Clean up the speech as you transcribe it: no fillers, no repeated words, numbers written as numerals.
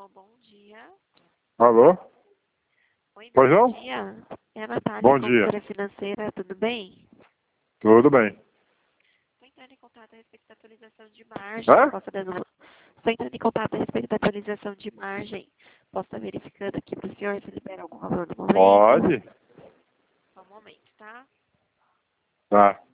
Alô, bom dia. Alô? Oi, Pois bom não? dia. É a Natália, Bom dia. consultora financeira, tudo bem? Tudo bem. Estou entrando em contato a respeito da atualização de margem. Hã? Estou entrando em contato a respeito da atualização de margem. Posso estar verificando aqui para o senhor se libera algum valor no momento? Pode? Só um momento, tá? Tá.